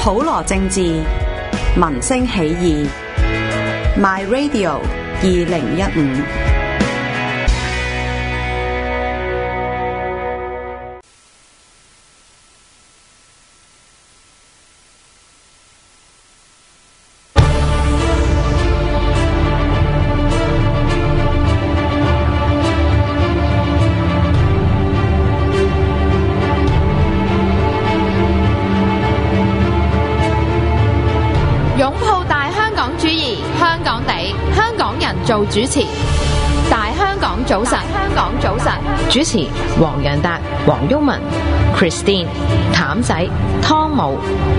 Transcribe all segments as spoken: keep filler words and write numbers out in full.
普羅政治，民聲起義 My Radio 二零一五。 做主持，大香港早晨，香港早晨，主持黃洋達、黃毓民、Christine、譚仔、湯姆。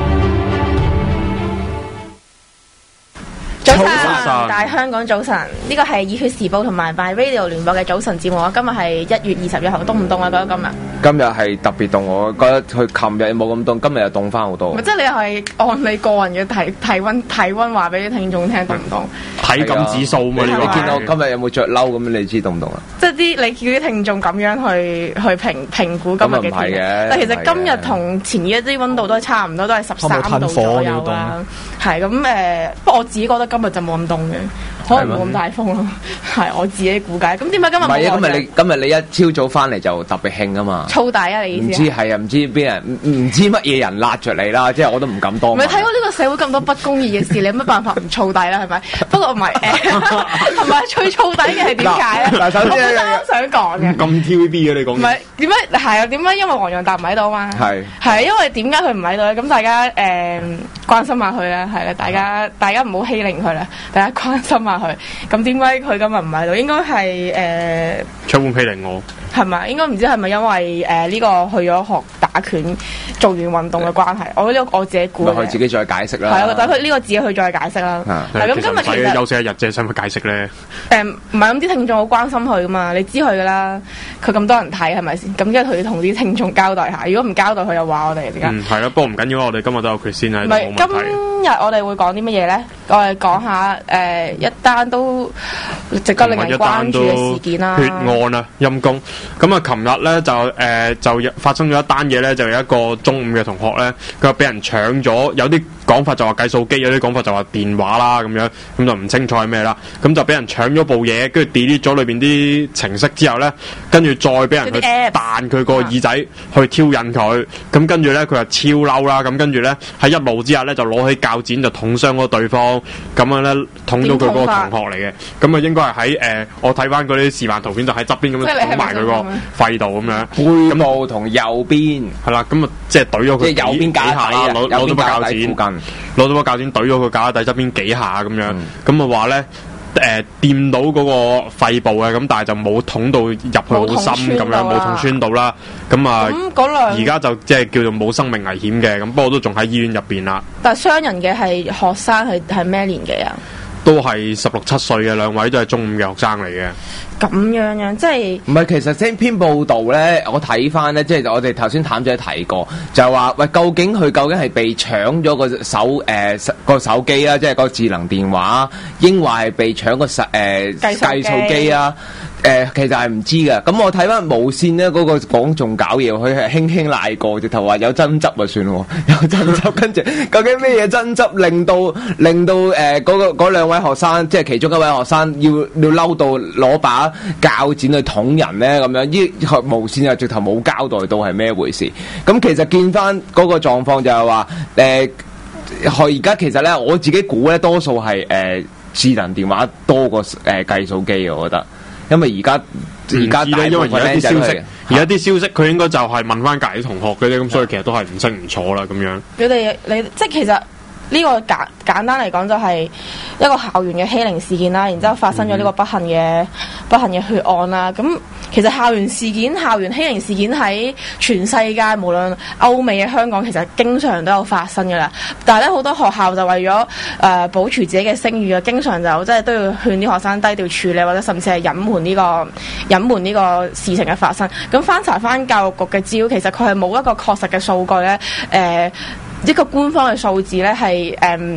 早晨，大香港早晨，呢個係《熱血時報》同埋 My Radio 聯播嘅早晨節目啊！今日係一月二十一號，凍唔凍啊？覺得今日今日係特別凍，我覺得佢琴日冇咁凍，今日又凍翻好多。 即係你係按你個人嘅體體溫體溫話俾啲聽眾聽，凍唔凍？ 體感指數嘛？ 你見到今日有冇着褸咁？你知凍唔凍啊？ 即係啲你叫啲聽眾咁樣去去評評估今日嘅天氣。但其實今日同前一啲溫度都係差唔多，都係十三度左右啦。係咁誒，不過我自己覺得今日就冇咁凍嘅，可能冇咁大風咯。係我自己估計。咁點解今日唔係啊？ 今日你今日你一朝早翻嚟就特別興啊嘛！ 燥底啊！你意思？ 唔知係啊？唔知邊人唔唔知乜嘢人辣着你啦？即係我都唔敢當。 唔係睇過呢個社會咁多不公義嘅事，你有乜辦法唔燥底啦？係咪？不過唔係誒，係咪最燥底嘅係點解咧？ 嗱，首先我啱啱想講嘅。 咁 T V B 嘅你講。 唔係點解係啊？點解因為黃洋達唔喺度嘛？ 係係因為點解佢唔喺度咧？咁大家誒關心下佢啦，係啦，大家大家唔好欺凌佢啦，大家關心下佢。咁點解佢今日唔喺度？應該係誒出門欺凌我。 係咪？應該唔知係咪因為誒呢、呃這個去咗學打拳做完運動嘅關係？我呢個我自己估嘅。 佢自己再解釋啦。 係啊，等佢呢個自己去再解釋啦。係咁，今日其實休息一日啫，使乜解釋咧？ 誒唔係咁，啲聽眾好關心佢噶嘛，你知佢噶啦。佢咁多人睇係咪先？咁即係佢要同啲聽眾交代下。如果唔交代，佢又話我哋點解？ 嗯，係啦，不過唔緊要，我哋今日都有佢先喺度。 唔係，今日我哋會講啲乜嘢咧？我哋講下誒、呃、一單都值得令人關注嘅事件啦。 血案啊，陰公。咁啊，琴日咧就誒、呃、就發生咗一單嘢咧，就有一個中五嘅同學咧，佢話俾人搶咗，有啲講法就話計數機，有啲講法就話電話啦咁樣，咁就唔清楚係咩啦。咁就俾人搶咗部嘢，跟住 delete 咗裏邊啲程式之後咧，跟住再俾人去彈佢個耳仔去挑釁佢。咁跟住咧，佢話超嬲啦。咁跟住咧喺一怒之下咧，就攞起鉸剪就捅傷嗰對方。咁樣咧捅到佢嗰個同學嚟嘅。咁啊應該係喺誒我睇翻嗰啲示範圖片，就喺側邊咁樣捅埋佢個肺度咁樣。 背部同右邊係啦，咁啊即係懟咗佢。 即係右邊架底啊， 攞攞到把鉸剪，攞到把鉸剪懟咗佢架底側邊幾下咁樣。咁啊話咧。誒掂到嗰個肺部嘅，咁但係就冇捅到入去好深咁樣，冇捅穿到啦。咁啊，而家就即係叫做冇生命危險嘅，咁不過都仲喺醫院入邊啦。 但係傷人嘅係學生，係係咩年紀啊？ 都係十六七歲嘅，兩位都係中五嘅學生嚟嘅。 咁樣樣，即係唔係？其實聽篇報道咧，我睇翻咧，即係我哋頭先譚仔提過，就係話喂，究竟佢究竟係被搶咗個手誒、呃、個手機啊，即係個智能電話，抑或係被搶個實誒計數機啊？誒、呃，其實係唔知嘅。咁我睇翻無線咧，嗰、那個講仲搞嘢，佢係輕輕賴過，直頭話有爭執啊，算喎，有爭執。跟住究竟咩嘢爭執，令到令到誒嗰、呃那個嗰兩位學生，即係其中一位學生要要嬲到攞把鉸剪去捅人咧？咁樣依無線又直頭冇交代到係咩回事。咁其實見翻嗰個狀況就係話誒，佢而家其實咧，我自己估咧，多數係誒智能電話多過誒、呃、計數機嘅，我覺得。因為而家而家大部分咧就係而家啲消息，佢應該就係問翻隔離同學嘅啫，咁所以其實都係唔清唔楚啦，咁樣。 你哋你即係其實。呢個簡簡單嚟講就係一個校園嘅欺凌事件啦，然之後發生咗呢個不幸嘅、嗯、不幸嘅血案啦。咁其實校園事件、校園欺凌事件喺全世界無論歐美嘅香港，其實經常都有發生㗎啦。但係咧好多學校就為咗誒、呃、保存自己嘅聲譽啊，經常就即係都要勸啲學生低調處理，或者甚至係隱瞞呢個隱瞞呢個事情嘅發生。咁翻查翻教育局嘅資料，其實佢係冇一個確實嘅數據咧，誒、呃。一個官方嘅數字咧係誒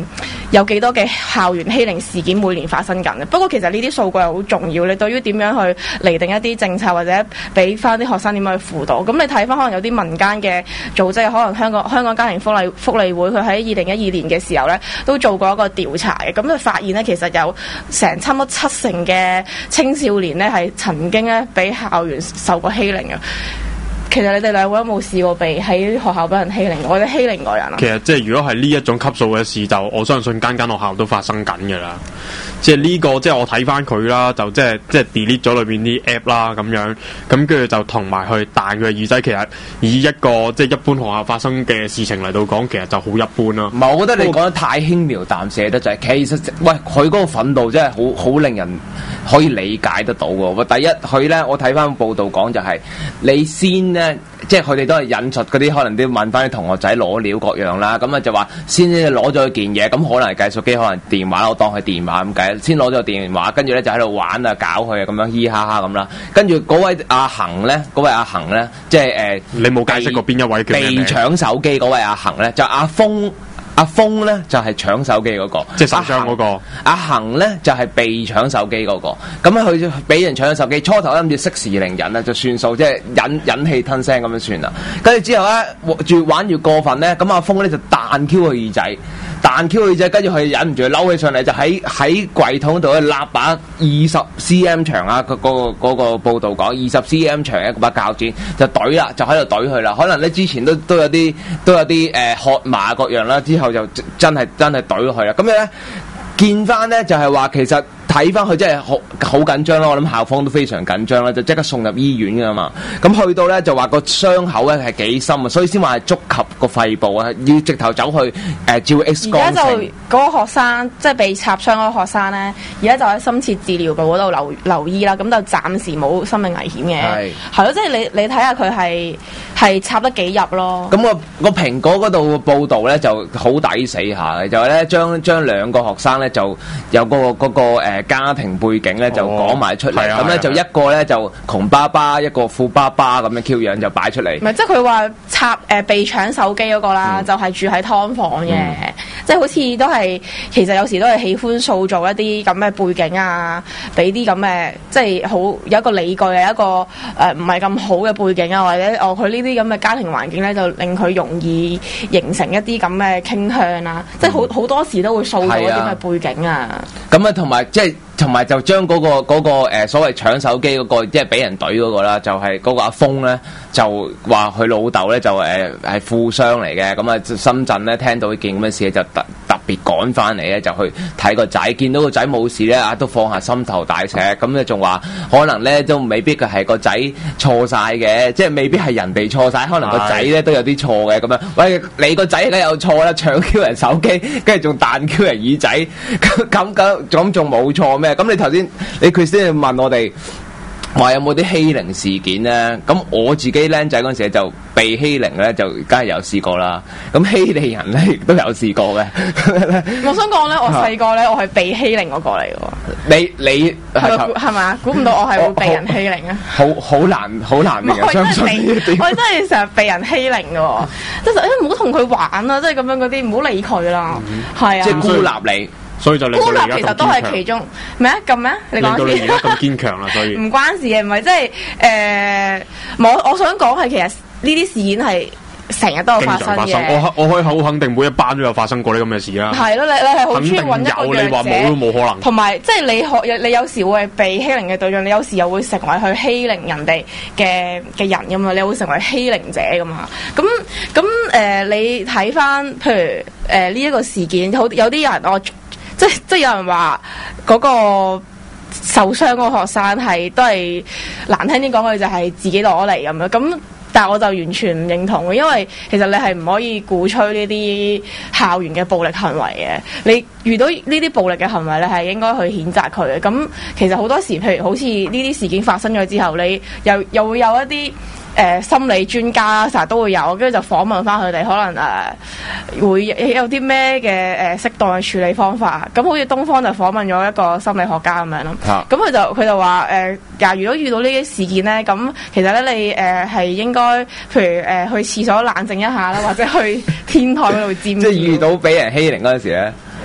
有幾多嘅校園欺凌事件每年發生緊嘅。不過其實呢啲數據係好重要，你對於點樣去釐定一啲政策或者俾翻啲學生點樣去輔導。咁你睇翻可能有啲民間嘅組織，可能香港香港家庭福利福利會，佢喺二零一二年嘅時候咧都做過一個調查嘅。咁佢發現咧，其實有成差唔多七成嘅青少年咧係曾經咧俾校園受過欺凌嘅。其實你哋兩位有冇試過被喺學校俾人欺凌或者欺凌過人啊？ 其實即係如果係呢一種級數嘅事，就我相信間間學校都發生緊嘅啦。即係呢個即係我睇翻佢啦，就即係即係 delete 咗裏邊啲 app 啦咁樣，咁跟住就同埋去彈佢嘅耳仔。其實以一個即係一般學校發生嘅事情嚟到講，其實就好一般啦。 唔係，我覺得你講得太輕描淡寫得滯。其實喂，佢嗰個憤怒真係好好令人可以理解得到喎。第一，佢咧我睇翻報道講就係、是、你先咧，即係佢哋都係引述嗰啲可能都要問翻啲同學仔攞料各樣啦。咁啊就話先攞咗件嘢，咁可能係計數機，可能電話，我當佢電話咁計。先攞咗個電話，跟住咧就喺度玩啊、搞佢啊，咁樣嘻嘻哈哈咁啦。跟住嗰位阿恒咧，嗰位阿恒咧，即係誒，呃、 你冇解釋過邊一位叫咩名？ 被搶手機嗰位阿恒咧，就阿峰。阿峰咧就係、是、搶手機嗰、那個， 即係受傷嗰個。 阿恒咧就係、是、被搶手機嗰、那個。咁咧佢俾人搶咗手機，初頭諗住息事寧人啦，就算數，即係忍忍氣吞聲咁樣算啦。跟住之後咧，越玩越過分咧，咁阿峰咧就彈 Q 佢耳仔，彈 Q 佢耳仔，跟住佢忍唔住嬲起上嚟，就喺喺櫃桶度咧立把二十 cm 長啊，嗰、那個嗰、那個報道講二十 cm 長嘅一把鉸剪就懟啦，就喺度懟佢啦。可能咧之前都都有啲都有啲誒喝罵各樣啦，之後就真係真係懟落去啦，咁樣咧見翻咧就係話其實睇翻佢真係好好緊張啦，我諗校方都非常緊張啦，就即刻送入醫院噶嘛。咁去到咧就話個傷口咧係幾深啊，所以先話係觸及個肺部啊，要直頭走去誒、呃、照 X 光。而家就嗰、那個學生即係被插傷嗰個學生咧，而家就喺深切治療部嗰度留留醫啦，咁就暫時冇生命危險嘅。係係咯，即係你你睇下佢係係插得幾入咯。咁、那個個蘋果嗰度報導咧就好抵死下嘅，就係咧將將兩個學生咧就有個嗰、那個誒。呃家庭背景咧就講埋出嚟，咁咧、哦、就一個咧就窮爸爸，一個富爸爸咁樣 Q 樣就擺出嚟。 唔係，即係佢話插誒、呃、被搶手機嗰個啦，嗯、就係住喺劏房嘅，嗯、即係好似都係其實有時都係喜歡塑造一啲咁嘅背景啊，俾啲咁嘅即係好有一個理據嘅一個誒唔係咁好嘅背景啊，或者哦佢呢啲咁嘅家庭環境咧就令佢容易形成一啲咁嘅傾向啊，嗯、即係好好多時都會塑造一啲咁嘅背景啊。 咁啊，同埋即係。同埋就將嗰、嗰個嗰、嗰個呃、所謂搶手機嗰、嗰個，即係俾人懟嗰個啦，就係、係、嗰個阿峰咧，就話佢老豆咧就誒係、呃、富商嚟嘅，咁啊深圳咧聽到呢件咁嘅事就特特別趕翻嚟咧，就去睇個仔，見到個仔冇事咧啊，都放下心頭大石，咁咧仲話可能咧都未必佢係個仔錯晒嘅，即係未必係人哋錯晒，可能個仔咧都有啲錯嘅咁樣。喂，你個仔梗有錯啦，搶 Q 人手機，跟住仲彈 Q 人耳仔，咁咁咁咁仲冇錯咩？咁你頭先你佢先問我哋話有冇啲欺凌事件咧？咁我自己僆仔嗰陣時就被欺凌咧，就梗係有試過啦。咁欺凌人咧亦都有試過嘅。 我想講咧，我細個咧，我係被欺凌嗰個嚟嘅。 你你係係嘛？估唔到我係會被人欺凌啊！ 好好難好難令人相信呢啲。 我真係成日被人欺凌嘅，即係誒唔好同佢玩啊！即係咁樣嗰啲，唔好理佢啦。係啊， 即係孤立你。 所以就令到你而家咁堅強。孤立其實都係其中咩啊？咁咩？你講先。令到你而家咁堅強啦，所以唔關事嘅，唔係即係誒，我我想講係其實呢啲事件係成日都有發生嘅。 我我可以好肯定，每一班都有發生過呢咁嘅事啦。 係咯，你你係好中意揾一個弱者。 你話冇都冇可能。同埋即係你學你有時會係被欺凌嘅對象，你有時又會成為去欺凌人哋嘅嘅人噶嘛，你會成為欺凌者噶嘛。咁咁誒，你睇翻譬如誒呢一個事件，好有啲人我。即即有人話嗰個受傷嗰個學生係都係難聽啲講句就係自己攞嚟咁樣，咁但係我就完全唔認同嘅，因為其實你係唔可以鼓吹呢啲校園嘅暴力行為嘅。你遇到呢啲暴力嘅行為，你係應該去譴責佢嘅。咁其實好多時，譬如好似呢啲事件發生咗之後，你又又會有一啲。誒、呃、心理專家成日都會有，跟住就訪問翻佢哋，可能誒、呃、會有啲咩嘅誒適當嘅處理方法。咁好似東方就訪問咗一個心理學家咁樣咯。咁佢、啊、就佢就話誒，假、呃、如果遇到呢啲事件咧，咁其實咧你誒係、呃、應該，譬如誒、呃、去廁所冷靜一下啦，或者去天台嗰度尖。即係遇到俾人欺凌嗰陣時咧。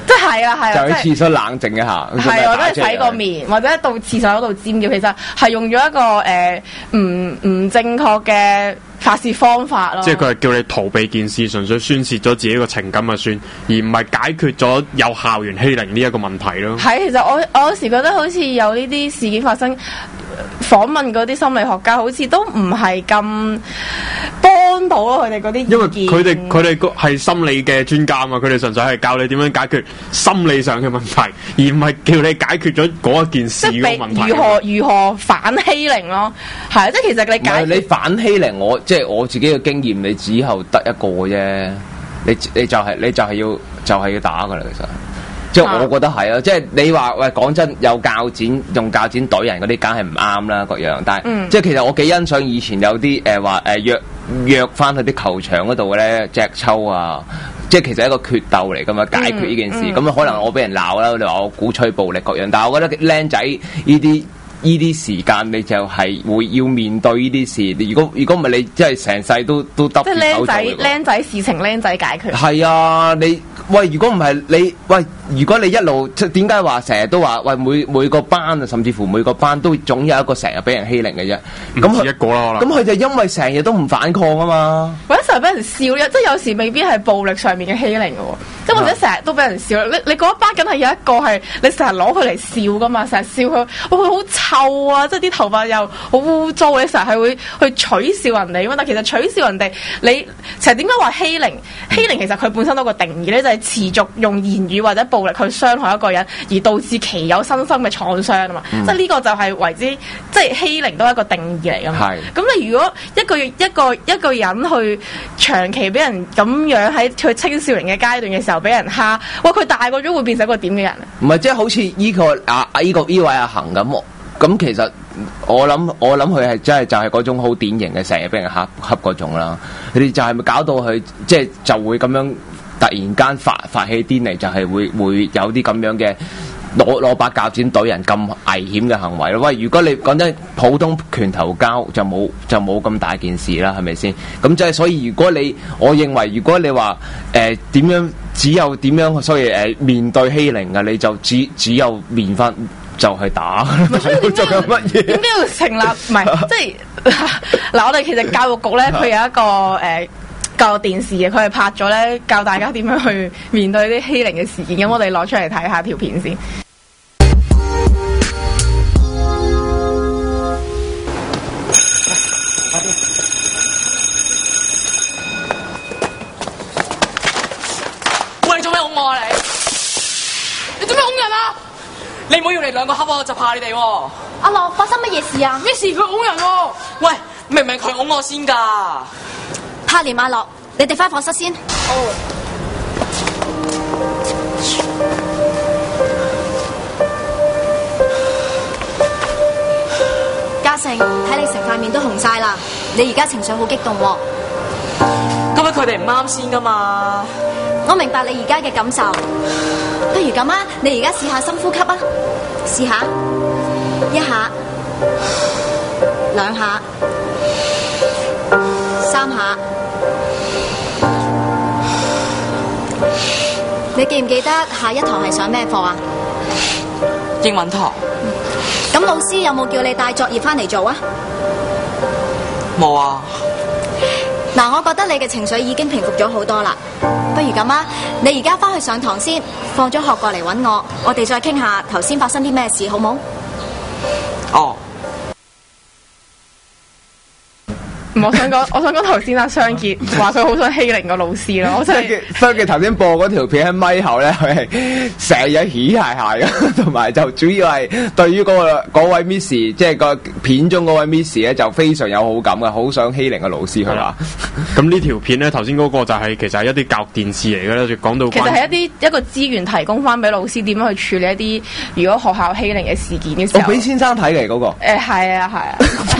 即係啦，係啦， 就去廁所冷靜一下， 係或者係洗個面，或者到廁所嗰度尖叫，其實係用咗一個誒唔唔正確嘅發泄方法咯。 即係佢係叫你逃避件事，純粹宣泄咗自己個情感就算，而唔係解決咗有校園欺凌呢一個問題咯。 係，其實我我有時覺得好似有呢啲事件發生，訪問嗰啲心理學家好似都唔係咁幫到咯，佢哋嗰啲意見。 因為佢哋佢哋個係心理嘅專家嘛，佢哋純粹係教你點樣解決心理上嘅問題，而唔係叫你解決咗嗰一件事嘅問題。 如何如何反欺凌咯？係即係其實你解你反欺凌我，即係我自己嘅經驗，你只後得一個啫。你你就係、是、你就係要就係、是、要打噶啦，其實。即係我覺得係啊，即係你話喂，講真有鉸剪用鉸剪懟人嗰啲，梗係唔啱啦各樣。但係、嗯、即係其實我幾欣賞以前有啲誒話誒約約翻去啲球場嗰度咧，隻抽啊，即係其實係一個決鬥嚟噶嘛，解決呢件事。咁、嗯嗯、可能我俾人鬧啦，你話我鼓吹暴力各樣，但係我覺得僆仔呢啲。呢啲時間你就係會要面對呢啲事，如果如果唔係你即係成世都都耷住口做。即係僆仔僆仔事情僆仔解決。 係啊，你喂，如果唔係你喂，如果你一路即係點解話成日都話喂每每個班啊，甚至乎每個班都總有一個成日俾人欺凌嘅啫。咁佢一個啦，咁佢就因為成日都唔反抗啊嘛。 或者成日俾人笑，即係有時未必係暴力上面嘅欺凌嘅喎，即係或者成日都俾人笑。你你嗰一班梗係有一個係你成日攞佢嚟笑噶嘛，成日笑佢，佢好臭啊！即係啲頭髮又好污糟，你成日係會去取笑人哋。但其實取笑人哋，你其實點解話欺凌？欺凌其實佢本身都有個定義咧，就係、是、持續用言語或者暴力去傷害一個人，而導致其有身心嘅創傷啊嘛。嗯、即係呢個就係為之，即係欺凌都係一個定義嚟噶嘛。咁你如果一個一個一個人去長期俾人咁樣喺佢青少年嘅階段嘅時候俾人蝦，哇！佢大個咗會變成一個點嘅人？ 唔係即係好似呢、這個啊呢、這個呢位阿恒咁。咁其實我諗我諗佢係真係就係嗰種好典型嘅成日俾人恰恰嗰種啦。佢哋就係咪搞到佢即係就會咁樣突然間發發起癲嚟，就係會會有啲咁樣嘅攞攞把鉸剪懟人咁危險嘅行為咯。喂，如果你講真普通拳頭交就冇就冇咁大件事啦，係咪先？咁即係所以如果你我認為如果你話誒點樣只有點樣所以誒、呃、面對欺凌啊，你就只只有面翻。就去打，做緊乜嘢？ 點解要成立？唔係，即係嗱，我哋其實教育局咧，佢有一個誒、呃、教育電視嘅，佢係拍咗咧教大家點樣去面對啲欺凌嘅事件。咁我哋攞出嚟睇下條片先。 喂，你做咩恐我啊你？你做咩恐人啊？你唔好要你兩個黑我就怕你哋喎、啊！ 阿樂，發生乜嘢事啊？ 咩事？佢拱人喎、啊！喂，明明佢拱我先㗎！ 他連阿樂，你哋返課室先。 哦。 嘉誠，睇你成塊面都紅晒啦！你而家情緒好激動喎、啊。 咁樣佢哋唔啱先㗎嘛？ 我明白你而家嘅感受。不如咁啊，你而家試下深呼吸啊，試下，一下，兩下，三下。你記唔記得下一堂係上咩課啊？ 英文堂。 咁、嗯、老師有冇叫你帶作業翻嚟做啊？ 冇啊。 嗱，我覺得你嘅情緒已經平復咗好多啦。不如咁啊，你而家翻去上堂先，放咗學過嚟揾我，我哋再傾下頭先發生啲咩事，好冇？ 哦。 我想講，我想講頭先阿雙傑話佢好想欺凌個老師咯。我真係雙傑頭先播嗰條片喺咪後咧，佢係成日起鞋鞋嘅，同埋就主要係對於嗰、嗰個嗰位 Miss， 即係個片中嗰位 Miss 咧，就非常有好感嘅，好想欺凌個老師佢話。 咁呢條片咧，頭先嗰個就係、是、其實係一啲教育電視嚟嘅咧，就講到其實係一啲一個資源提供翻俾老師點樣去處理一啲如果學校欺凌嘅事件嘅時候。 我俾先生睇嚟嗰個。 誒係啊係啊。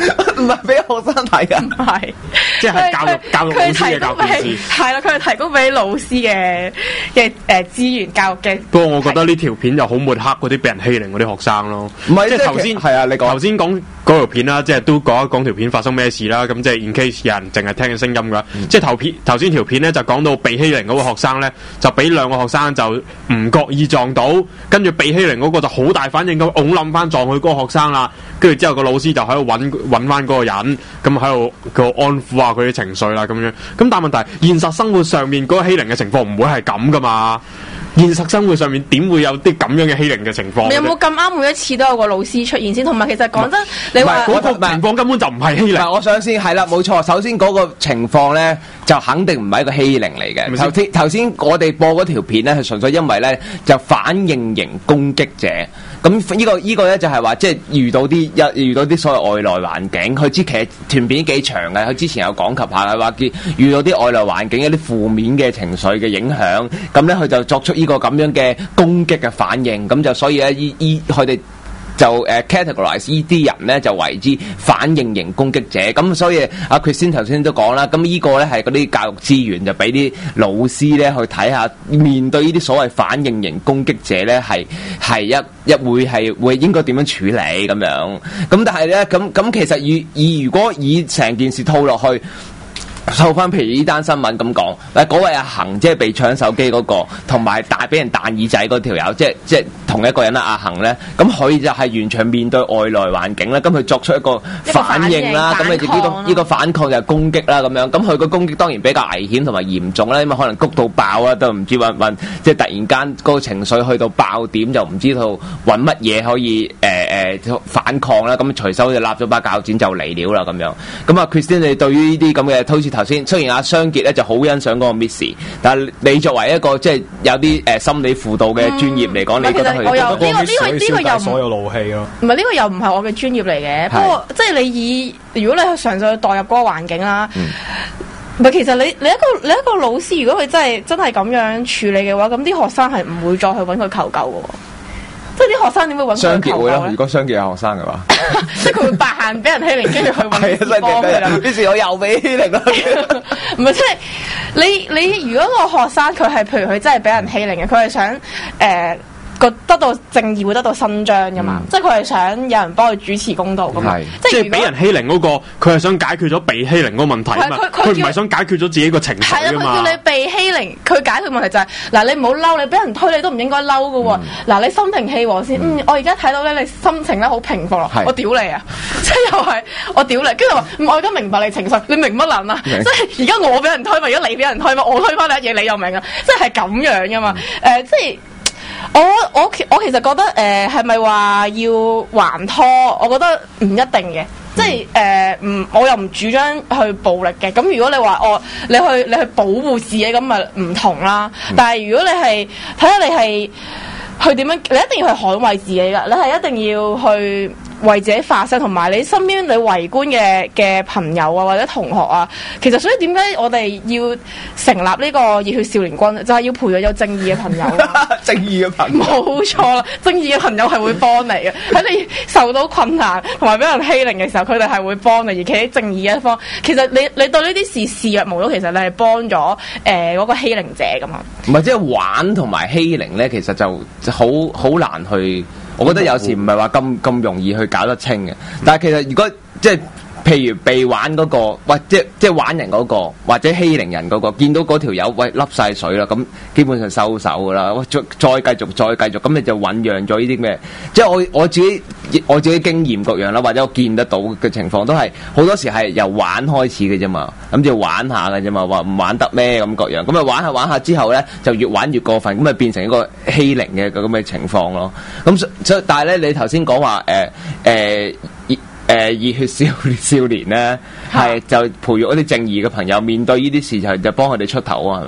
唔係俾學生睇㗎， 唔係， 即係教育教育老師嘅教片師。 係啦，佢係提供俾老師嘅嘅誒資源教育嘅。 不過我覺得呢條片就好抹黑嗰啲俾人欺凌嗰啲學生咯。 唔係即係頭先係啊，你講頭先講嗰條片啦，即係都講一講條片發生咩事啦。咁即係 in case 有人淨係聽緊聲音㗎。嗯、即係頭片頭先條片咧就講到被欺凌嗰個學生咧，就俾兩個學生就唔覺意撞到，跟住被欺凌嗰個就好大反應咁拱冧翻撞去嗰個學生啦。跟住之後個老師就喺度揾揾翻嗰個人，咁喺度佢安撫下佢啲情緒啦咁樣。咁但係問題現實生活上面嗰個欺凌嘅情況唔會係咁噶嘛？現實生活上面點會有啲咁樣嘅欺凌嘅情況？ 你有冇咁啱每一次都有個老師出現先？同埋其實講真，你話嗰個情況根本就唔係欺凌。 我想先係啦，冇錯。首先嗰個情況咧，就肯定唔係一個欺凌嚟嘅。頭先頭先我哋播嗰條片咧，係純粹因為咧就反應型攻擊者。咁呢個呢個咧就係話，即係遇到啲一遇到啲所謂外來環境，佢知其實段片幾長嘅。佢之前有講及下，話見遇到啲外來環境一啲負面嘅情緒嘅影響，咁咧佢就作出呢個咁樣嘅攻擊嘅反應，咁就所以咧依依佢哋就誒、uh, categorize 呢啲人咧就為之反應型攻擊者，咁所以阿 Christine 頭先都講啦，咁呢個咧係嗰啲教育資源就俾啲老師咧去睇下，面對呢啲所謂反應型攻擊者咧係係一一會係會應該點樣處理咁樣，咁但係咧咁咁其實以以如果以成件事套落去。套翻譬如呢單新聞咁講，嗱嗰位阿恒即係被搶手機嗰、那個，同埋大俾人彈耳仔嗰條友，即係即係同一個人啦。阿恒咧，咁佢就係完全面對外來環境咧，咁佢作出一個反應啦，咁你呢個呢個反抗就係攻擊啦咁樣。咁佢個攻擊當然比較危險同埋嚴重啦，因為可能谷到爆啊，都唔知揾揾，即係突然間嗰個情緒去到爆點，就唔知道揾乜嘢可以誒誒、呃呃、反抗啦。咁隨手就立咗把鉸剪就嚟料啦咁樣。咁啊 Christine 你對於呢啲咁嘅，好似頭先，雖然阿雙傑咧就好欣賞嗰個 Miss， 但係你作為一個即係有啲誒、呃、心理輔導嘅專業嚟講，嗯、你覺得佢我有呢、這個呢、這個呢、這個又所有怒氣咯？ 唔係呢個又唔係我嘅專業嚟嘅。不過即係你以如果你去嘗試去代入嗰個環境啦，唔係、嗯、其實你你一個你一個老師，如果佢真係真係咁樣處理嘅話，咁啲學生係唔會再去揾佢求救嘅。即係啲學生點會揾佢求救咧？雙傑會咯， 如果雙傑有學生嘅話， 即係佢會扮閒俾人欺凌，跟住去揾幫佢啦。 於是我又俾欺凌啦。 唔係即係你你如果個學生佢係譬如佢真係俾人欺凌嘅，佢係想誒。呃個得到正義會得到伸張噶嘛，嗯、即係佢係想有人幫佢主持公道噶嘛， 是即係俾人欺凌嗰、那個，佢係想解決咗被欺凌嗰個問題啊嘛，佢唔係想解決咗自己個情緒啊嘛。係啊，佢叫你被欺凌，佢解決問題就係、是、嗱，你唔好嬲，你俾人推你都唔應該嬲噶喎。嗱、嗯，你心平氣和先，嗯，嗯我而家睇到咧，你心情咧好平復咯，是我屌你啊，即係又係我屌你，跟住話我而家明白你情緒，你明乜撚啊？即係而家我俾人推，咪而家你俾人推嘛，我推翻你一嘢，你又明啊？即係係咁樣噶嘛？誒、呃，即係。我我其我其實覺得誒係咪話要還拖？我覺得唔一定嘅，即係誒唔我又唔主張去暴力嘅。咁如果你話我你去你去保護自己咁咪唔同啦。嗯、但係如果你係睇下你係去點樣，你一定要去捍衞自己㗎。你係一定要去為自己發聲，同埋你身邊你圍觀嘅嘅朋友啊或者同學啊，其實所以點解我哋要成立呢個熱血少年軍，就係、是、要培養有正義嘅朋友。 正義嘅朋友， 冇錯啦，正義嘅朋友係會幫你嘅。喺你受到困難同埋俾人欺凌嘅時候，佢哋係會幫你，而企喺正義嘅一方。其實你你對呢啲事視若無睹，其實你係幫咗誒嗰個欺凌者噶嘛。 唔係，即係玩同埋欺凌咧，其實就好好難去。我覺得有時唔係話咁咁容易去搞得清嘅，但係其實如果即係譬如被玩嗰個，或即即係玩人嗰個，或者欺凌人嗰個，見到嗰條友喂笠晒水啦，咁基本上收手噶啦，再再繼續再繼續，咁你就醖釀咗呢啲咩？即係我我自己我自己經驗各樣啦，或者我見得到嘅情況都係好多時係由玩開始嘅啫嘛，咁就玩下嘅啫嘛，話唔玩得咩咁各樣，咁啊玩下玩下之後咧就越玩越過分，咁啊變成一個欺凌嘅咁嘅情況咯。咁所以但係咧，你頭先講話誒誒熱誒熱血少少年咧，係就培育一啲正義嘅朋友，面對呢啲事就就幫佢哋出頭啊，係咪啊？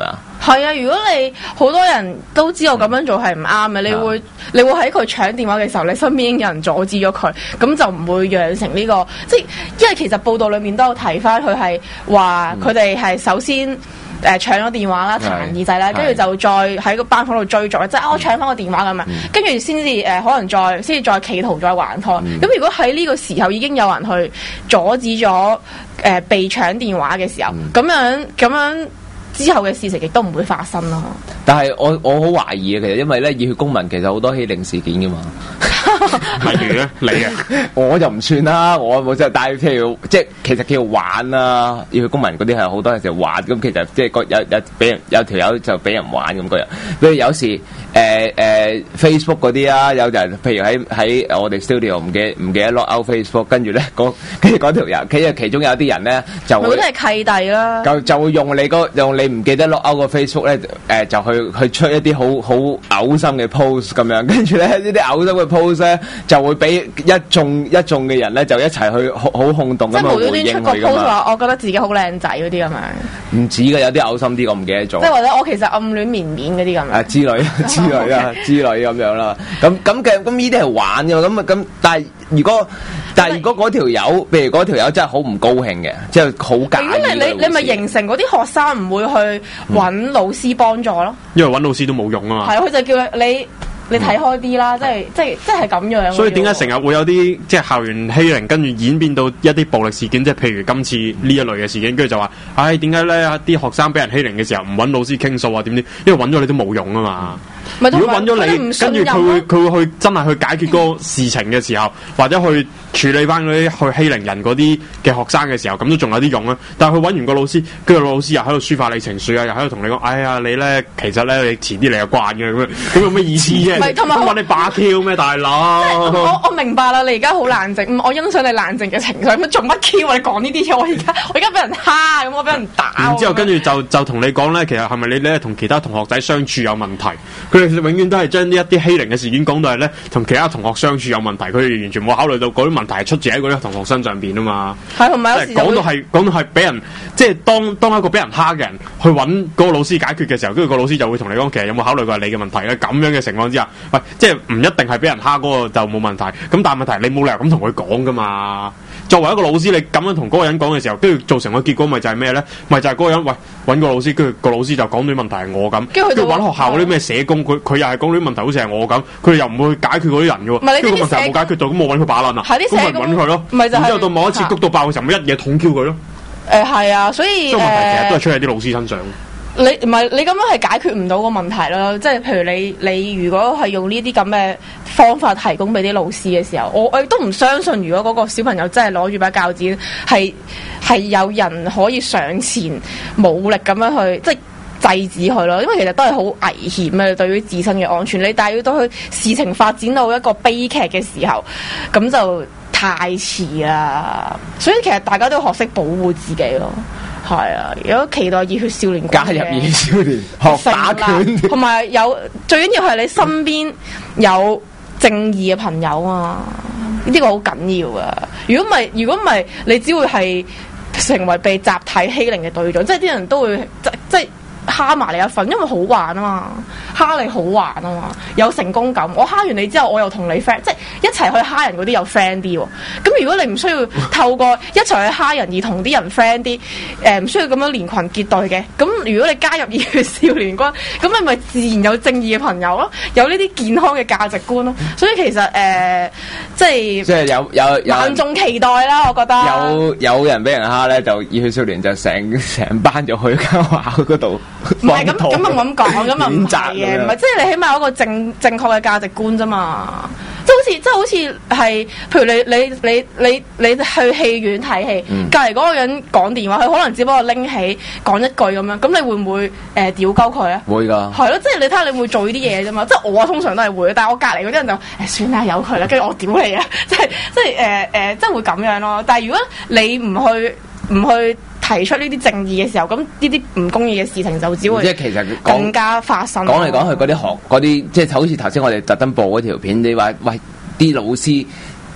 係啊，如果你好多人都知道咁樣做係唔啱嘅，你會你會喺佢搶電話嘅時候，你身邊已經有人阻止咗佢，咁就唔會釀成呢個，即係因為其實報道裏面都有提翻佢係話佢哋係首先誒搶咗電話啦，彈耳仔啦，跟住就再喺個班房度追逐，即係啊我搶翻個電話咁樣，跟住先至誒可能再先至再企圖再還拖。咁、嗯、如果喺呢個時候已經有人去阻止咗誒、呃、被搶電話嘅時候，咁、嗯、樣咁樣。之後嘅事情亦都唔會發生咯。 但係我我好懷疑啊，其實因為咧熱血公民其實好多欺凌事件噶嘛。 例如咧，你啊， 我就唔算啦，我冇即係，但係譬如即係其實叫玩啦，熱血公民嗰啲係好多時候玩，咁其實即係個有有俾人有條友就俾人玩咁嗰日，譬如有時誒誒、呃呃、Facebook 嗰啲啊，有人譬如喺喺我哋 studio 唔記唔記得 lock out Facebook， 跟住咧嗰跟住嗰條友，其實其中有啲人咧就會， 嗰啲係契弟啦， 就就會用你個用你唔記得 lock out 個 Facebook 咧，誒、呃、就去去出一啲好好嘔心嘅 post 咁樣，跟住咧呢啲嘔心嘅 post 咧就會俾一眾一眾嘅人咧就一齊去好好轟動咁去回應佢噶嘛。 我覺得自己好靚仔嗰啲咁樣， 唔止嘅，有啲嘔心啲，我唔記得咗。 即係或者我其實暗戀綿綿嗰啲咁樣。 啊之類之類啊之類咁樣啦。咁咁嘅咁呢啲係玩嘅，咁啊咁，但係如果但係如果嗰條友，譬如嗰條友真係好唔高興嘅，即係好介意。咁你你你咪形成嗰啲學生唔會去揾老師幫助咯。 因為揾老師都冇用啊嘛。 係，佢就叫你。你睇開啲啦，即係即係即係咁樣。 所以點解成日會有啲即係校園欺凌，跟住演變到一啲暴力事件，即係譬如今次呢一類嘅事件，跟住就話，唉，點解咧啲學生俾人欺凌嘅時候唔揾老師傾訴啊？點點？因為揾咗你都冇用啊嘛。嗯、如果揾咗你，跟住佢會佢會去真係去解決嗰個事情嘅時候，或者去處理翻嗰啲去欺凌人嗰啲嘅學生嘅時候，咁都仲有啲用啊。但係佢揾完個老師，跟住老師又喺度抒發你情緒啊，又喺度同你講，哎呀，你咧其實咧你遲啲你又慣嘅咁樣，咁有咩意思啫？ 同埋揾你霸 Q 咩大佬？ 我我明白啦，你而家好冷靜，我欣賞你冷靜嘅情緒。咁做乜 Q 啊？你講呢啲嘢，我而家我而家俾人蝦，咁我俾人打。然之後跟住就就同你講咧，其實係咪你咧同其他同學仔相處有問題？佢哋永遠都係將呢一啲欺凌嘅事件講到係咧同其他同學相處有問題，佢哋完全冇考慮到嗰啲問題係出自喺嗰啲同學身上邊啊嘛。係同埋有時講到係講到係俾人即係當當一個俾人蝦嘅人去揾嗰個老師解決嘅時候，跟住個老師就會同你講，其實有冇考慮過係你嘅問題咧？咁樣嘅情況之下，喂，即係唔一定係俾人蝦嗰個就冇問題。咁但係問題你冇理由咁同佢講噶嘛。作為一個老師，你咁樣同嗰個人講嘅時候，跟住造成個結果咪就係咩咧？咪就係、是、嗰個人喂揾個老師，跟住個老師就講到啲問題係我咁，跟住揾學校嗰啲咩社工，佢佢又係講到啲問題好似係我咁，佢哋又唔會解決嗰啲人嘅喎。跟住個問題冇解決到，咁我揾佢把撚啊，咁咪揾佢咯。然之後到某一次谷到爆嘅時候，咪一嘢捅 Q 佢咯。誒係啊，所以個問題其實都係出喺啲老師身上。你唔係你咁樣係解決唔到個問題咯，即係譬如你你如果係用呢啲咁嘅方法提供俾啲老師嘅時候，我我亦都唔相信，如果嗰個小朋友真係攞住把鉸剪，係係有人可以上前武力咁樣去即係制止佢咯，因為其實都係好危險嘅對於自身嘅安全。你但係要到佢事情發展到一個悲劇嘅時候，咁就太遲啦。所以其實大家都要學識保護自己咯。係啊，如果期待熱血少年加入熱血少年學打拳，同埋有最緊要係你身邊有正義嘅朋友啊，呢、這個好緊要啊！如果唔係，如果唔係，你只會係成為被集體欺凌嘅對象，即係啲人都會即即係蝦埋你一份，因為好玩啊嘛，蝦你好玩啊嘛，有成功感。我蝦完你之後，我又同你 friend，即係一齊去蝦人嗰啲有 friend 啲喎。咁如果你唔需要透過一齊去蝦人而同啲人 friend 啲，誒、呃、唔需要咁樣連群結隊嘅，咁如果你加入熱血少年軍，咁你咪自然有正義嘅朋友咯，有呢啲健康嘅價值觀咯。所以其實誒、呃，即係即係有有有萬眾期待啦，我覺得有有人俾人蝦咧，就熱血少年就成成班就去間學校嗰度。唔係咁咁又咁講，咁又唔係嘅，唔係即係你起碼有一個正正確嘅價值觀啫嘛。即係好似，即係好似係，譬如你你你你你去戲院睇戲，隔離嗰個人講電話，佢可能只不過拎起講一句咁樣，咁你會唔會誒屌鳩佢啊？會㗎。係咯，即係你睇下你會唔會做呢啲嘢啫嘛。即係我通常都係會，但係我隔離嗰啲人就誒、欸、算啦，由佢啦，跟住我屌你啊！即係即係誒誒，即係會咁樣咯。但係如果你唔去唔去提出呢啲正義嘅時候，咁呢啲唔公義嘅事情就只會即係其實更加發生。講嚟講去嗰啲學嗰啲，即係好似頭先我哋特登播嗰條片，你話喂啲老師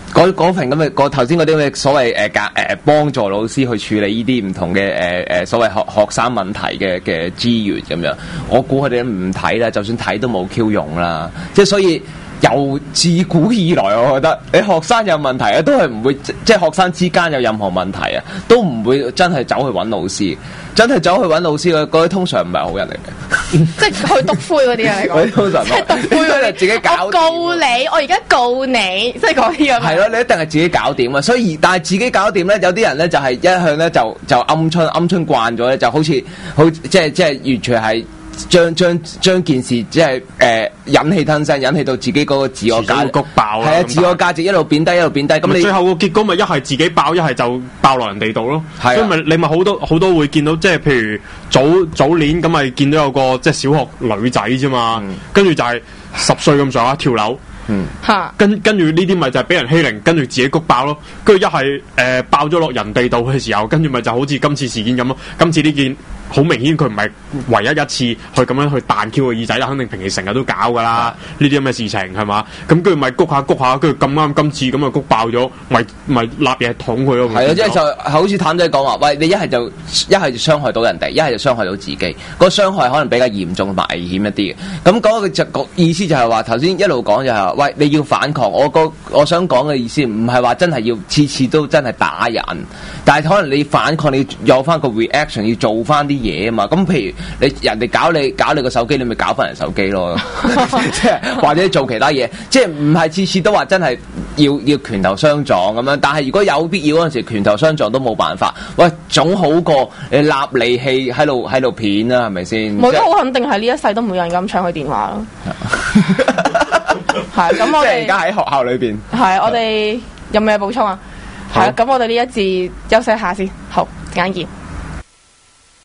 嗰嗰份咁嘅個頭先嗰啲咁嘅所謂誒教誒幫助老師去處理呢啲唔同嘅誒誒所謂學學生問題嘅嘅資源咁樣，我估佢哋都唔睇啦，就算睇都冇 Q 用啦。即係所以由自古以來，我覺得你學生有問題啊，都係唔會即係學生之間有任何問題啊，都唔會真係走去揾老師。真係走去揾老師嘅嗰啲通常唔係好人嚟嘅， 即係去督灰嗰啲啊！你講， 通常即係督灰嗰啲， 自己搞掂。 我告你，我而家告你，即係嗰啲咁。 係咯，你一定係自己搞掂啊！所以但係自己搞掂咧，有啲人咧就係一向咧就就鵪鶉鵪鶉慣咗咧，就好似好即係即係完全係。將將將件事即係誒忍氣吞聲，引起到自己嗰個自我價值谷爆， 係啊，自我價值一路貶低一路貶低。咁你最後個結果咪一係自己爆，一係就爆落人哋度咯。 係啊， 所以咪你咪好多好多會見到，即係譬如早早年咁咪見到有個即係小學女仔啫嘛， 嗯、 跟住就係十歲咁上下跳樓。 嗯， 嚇， 跟跟住呢啲咪就係俾人欺凌，跟住自己谷爆咯。跟住一係誒爆咗落人哋度嘅時候，跟住咪就好似今次事件咁咯。今次呢件好明顯佢唔係唯一一次去咁樣去彈 Q 個耳仔啦，肯定平時成日都搞噶啦。呢啲咁嘅事情係嘛？咁跟住咪谷下谷下，跟住咁啱今次咁啊谷爆咗，咪咪立嘢捅佢咯。 係啊，即係就好似譚仔講話，喂，你一係就一係就傷害到人哋，一係就傷害到自己。個傷害可能比較嚴重同埋危險一啲嘅。咁嗰個就個意思就係話頭先一路講就係話，喂，你要反抗。我個我想講嘅意思唔係話真係要次次都真係打人，但係可能你反抗你要有翻個 reaction， 要做翻啲嘢啊嘛。咁譬如你人哋搞你搞你個手機，你咪搞翻人手機咯。即係或者做其他嘢，即係唔係次次都話真係要要拳頭相撞咁樣。但係如果有必要嗰陣時，拳頭相撞都冇辦法。喂，總好過你立利器喺度喺度片啦，係咪先？ 我都好肯定係呢一世都唔會有人咁搶佢電話咯。係咁，我哋即係而家喺學校裏邊。 係我哋有冇嘢補充啊？係啊，咁我哋呢一節休息一下先。好，陣間見。